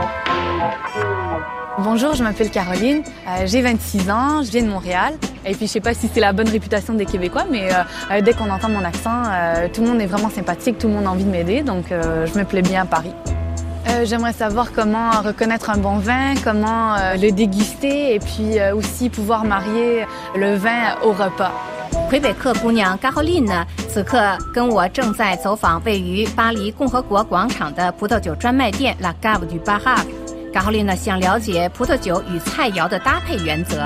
Bonjour, je m'appelle Caroline, euh, j'ai vingt-six ans, je viens de Montréal. Et puis je sais pas si c'est la bonne réputation des Québécois, mais euh, dès qu'on entend mon accent, euh, tout le monde est vraiment sympathique, tout le monde a envie de m'aider, donc euh, je me plais bien à Paris. Euh, j'aimerais savoir comment reconnaître un bon vin, comment euh, le déguster et puis euh, aussi pouvoir marier le vin au repas. 魁北克姑娘高丽呢，此刻跟我正在走访位于巴黎共和国广场的葡萄酒专卖店 La Cave du Bahac。高丽呢想了解葡萄酒与菜肴的搭配原则。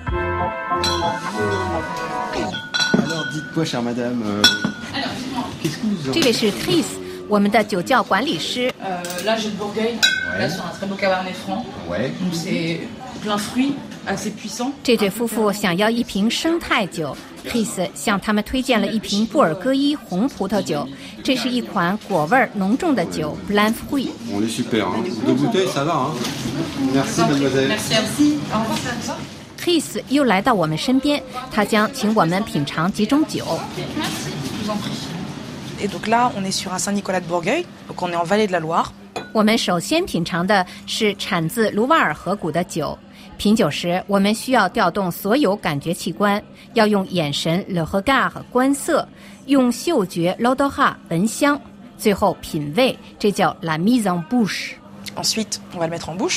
Alors dites-moi, chère madame, euh, qu'est-ce que vous en... 这位是 Chris， 我们的酒窖管理师。 Euh, là j'ai le Bourgueil, ouais. Là c'est un très beau cabernet franc, ouais. Donc c'est plein fruits, assez puissant. 这对夫妇想要一瓶生态酒。Chris 向他们推荐了一瓶布尔戈伊红葡萄酒，这是一款果味浓重的酒 Blanc Fruit。 On est super, hein. Deux bouteilles, ça va, hein. Merci, mademoiselle. Merci, merci. Au revoir. Chris 又来到我们身边，他将请我们品尝几种酒。 Merci, je vous en prie. Et donc là, on est sur un Saint-Nicolas de Bourgueil, donc on est en vallée de la Loire. 我们首先品尝的是产自卢瓦尔河谷的酒。品酒时，我们需要调动所有感觉器官，要用眼神 le regard 观色，用嗅觉 l'odorat 闻香，最后品味，这叫 la mise en bouche。 Ensuite, on va le mettre en bouche.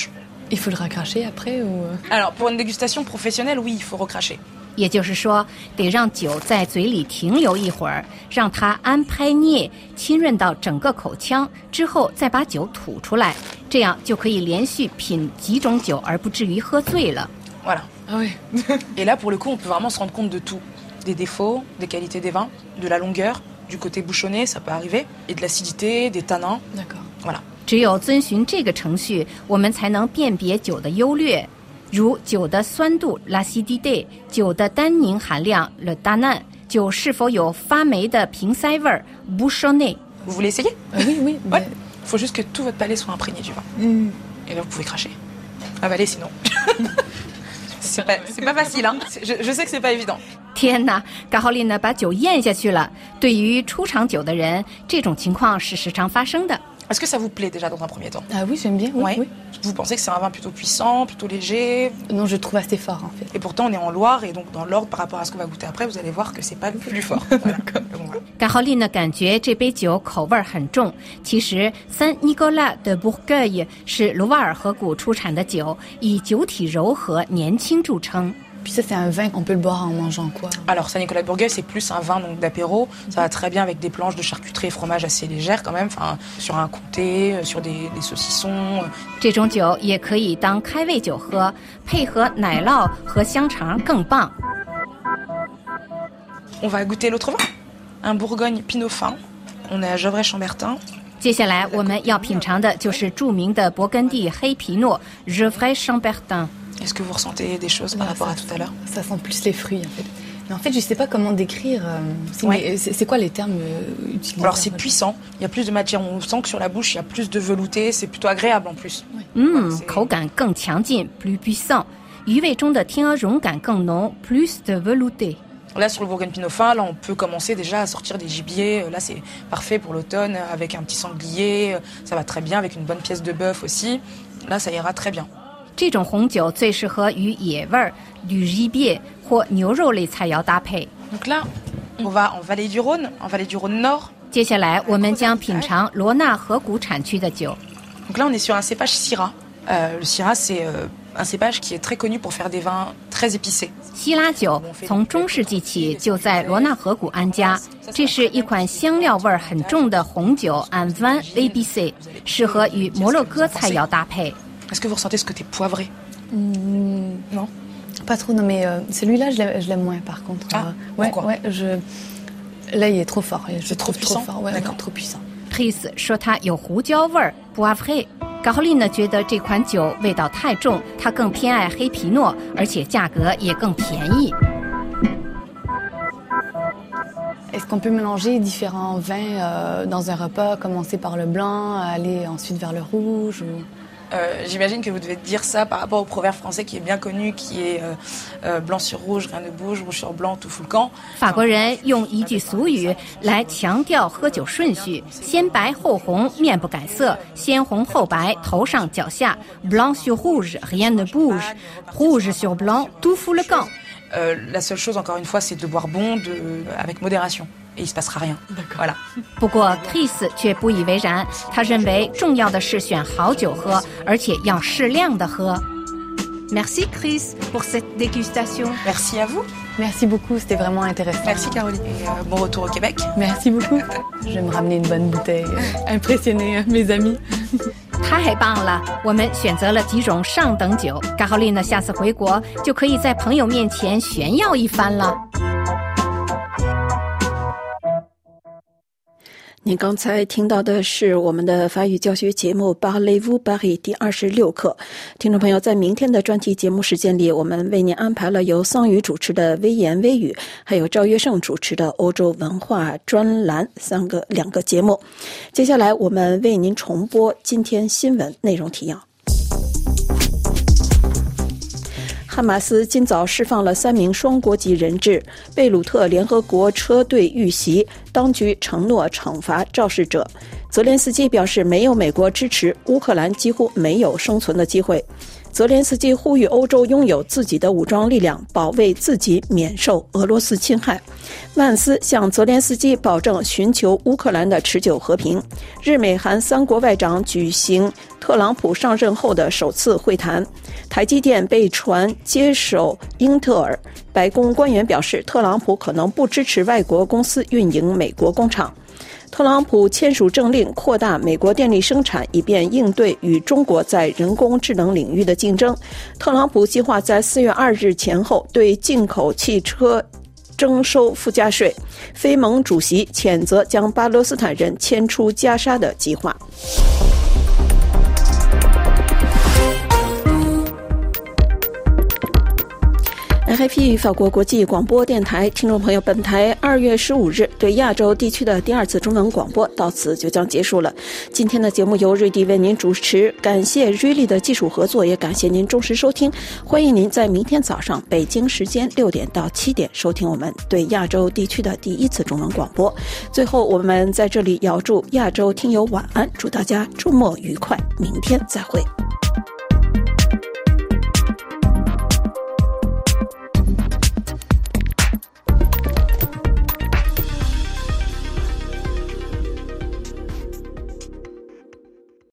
Il faudra cracher après ou Alors, pour une dégustation professionnelle, oui, il faut recracher. 也就是说，得让酒在嘴里停留一会儿，让它安拍涅浸润到整个口腔之后，再把酒吐出来，这样就可以连续品几种酒，而不至于喝醉了。 Voilà. Ah oui. Et là, pour le coup, on peut vraiment se rendre compte de tout. Des défauts, des qualités des vins, de la longueur, du côté bouchonné, ça peut arriver, et de l'acidité, des tanins. D'accord. Voilà. 只有遵循这个程序，我们才能辨别酒的优劣，如酒的酸度 l'acidité， 酒的单宁含量 le tanin， 酒是否有发霉的瓶塞味儿 bouchonné。 Vous voulez essayer? Ah oui, oui. Ouais. Faut juste que tout votre palais soit imprégné du vin. Mm. Et là, vous pouvez cracher. Avaler sinon. c'est, pas, c'est pas facile, hein. Je, je sais que c'est pas évident. 天哪，高浩林呢把酒咽下去了。对于出厂酒的人，这种情况是时常发生的。 Est-ce que ça vous plaît déjà dans un premier temps? Ah oui, j'aime bien. Oui, ouais. oui. Vous pensez que c'est un vin plutôt puissant, plutôt léger? Non, je trouve assez fort en fait. Et pourtant, on est en Loire et donc dans l'ordre par rapport à ce qu'on va goûter après, vous allez voir que c'est pas le plus fort. Voilà. Voilà. 高浩林呢感觉这杯酒口味很重。其实 Saint Nicolas de Bourgueil 是卢瓦尔河谷出产的酒，以酒体柔和、年轻著称。 Puis ça, c'est un vin qu'on peut le boire en mangeant quoi? Alors, Saint-Nicolas de Bourgueil, c'est plus un vin donc d'apéro. Ça va très bien avec des planches de charcuterie et fromage assez légères quand même. Enfin, sur un comté, sur des, des saucissons. 这种酒也可以当开胃酒喝，配合奶酪和香肠更棒。 On va goûter l'autre vin, un Bourgogne Pinot fin. On est à Gevrey-Chambertin. 接下来我们要品尝的就是著名的勃艮第黑皮诺 Gevrey-Chambertin。Est-ce que vous ressentez des choses par là, rapport ça, à tout à l'heure? Ça sent plus les fruits en fait. Mais en fait, je sais pas comment décrire. Euh, c'est, ouais. c'est, c'est quoi les termes euh, utilisés? Alors c'est puissant. Il y a plus de matière. On sent que sur la bouche, il y a plus de velouté. C'est plutôt agréable en plus. 嗯，口感更强劲 plus puissant。余味中的天鹅绒感更浓 plus de velouté。 Là, sur le Bourgogne Pinot fin, là, on peut commencer déjà à sortir des gibiers. Là, c'est parfait pour l'automne avec un petit sanglier. Ça va très bien avec une bonne pièce de bœuf aussi. Là, ça ira très bien. 这种红酒最适合与野味儿、du gibier 或牛肉类菜肴搭配。 Donc là, on va en Vallée du Rhône, en Vallée du Rhône Nord. 接下来我们将品尝罗纳河谷产区的酒。 Donc là, on est sur un cépage Syrah. Euh, le Syrah, c'est euh, un cépage qui est très connu pour faire des vins très épicés. 希拉酒从中世纪起就在罗纳河谷安家，这是一款香料味很重的红酒 un vin épicé， 适合与摩洛哥菜肴搭配。 Est-ce que vous ressentez ce côté poivré? mmh, Non, pas trop. Non, mais euh, celui-là, je l'aime, je l'aime moins. Par contre, ah, euh, ouais, pourquoi? ouais, je là, il est trop fort. Je C'est trop puissant. Trop fort, ouais, D'accord. trop puissant. Chris 说它有胡椒味儿 poivré。高浩林呢觉得这款酒味道太重，他更偏爱黑皮诺，而且价格也更便宜。 Est-ce qu'on peut mélanger différents vins euh, dans un repas, commencer par le blanc, aller ensuite vers le rouge ou... Euh, j'imagine que vous devez dire ça par rapport au proverbe français qui est bien connu, qui est euh, euh, blanc sur rouge, rien ne bouge, rouge sur blanc, tout fout le camp. 法国人用一句俗语来强调喝酒顺序：先白后红，面不改色；先红后白，头上脚下。Blanc sur rouge, rien ne bouge. Rouge sur blanc, tout fout le camp. Euh, la seule chose, encore une fois, c'est de boire bon, de, avec modération. Et il se passera rien. Voilà. 不过 Chris 却不以为然，他认为重要的是选好酒喝，而且要适量的喝。Merci Chris pour cette dégustation. Merci à vous. Merci beaucoup, c'était vraiment intéressant. Merci Caroline. Et euh, bon retour au Québec. Merci beaucoup. Je vais me ramener une bonne bouteille, impressionner mes amis. 太棒了！我们选择了几种上等酒，高浩林呢，下次回国就可以在朋友面前炫耀一番了。 您刚才听到的是我们的法语教学节目 Parlez-vous Paris 第二十六课。听众朋友，在明天的专题节目时间里，我们为您安排了由桑宇主持的微言微语，还有赵约胜主持的欧洲文化专栏三个两个节目。接下来我们为您重播今天新闻内容提要。哈马斯今早释放了三名双国籍人质，贝鲁特联合国车队遇袭，当局承诺惩罚肇事者。泽连斯基表示，没有美国支持，乌克兰几乎没有生存的机会。 泽连斯基呼吁欧洲拥有自己的武装力量，保卫自己免受俄罗斯侵害。万斯向泽连斯基保证寻求乌克兰的持久和平。日美韩三国外长举行特朗普上任后的首次会谈。台积电被传接手英特尔，白宫官员表示，特朗普可能不支持外国公司运营美国工厂。特朗普签署政令，扩大美国电力生产，以便应对与中国在人工智能领域的竞争。特朗普计划在四月二日前后对进口汽车征收附加税。非盟主席谴责将巴勒斯坦人迁出加沙的计划。R F I 法国国际广播电台听众朋友，本台二月十五日对亚洲地区的第二次中文广播到此就将结束了。今天的节目由瑞迪为您主持，感谢瑞丽的技术合作，也感谢您忠实收听。欢迎您在明天早上北京时间六点到七点收听我们对亚洲地区的第一次中文广播。最后，我们在这里要祝亚洲听友晚安，祝大家周末愉快，明天再会。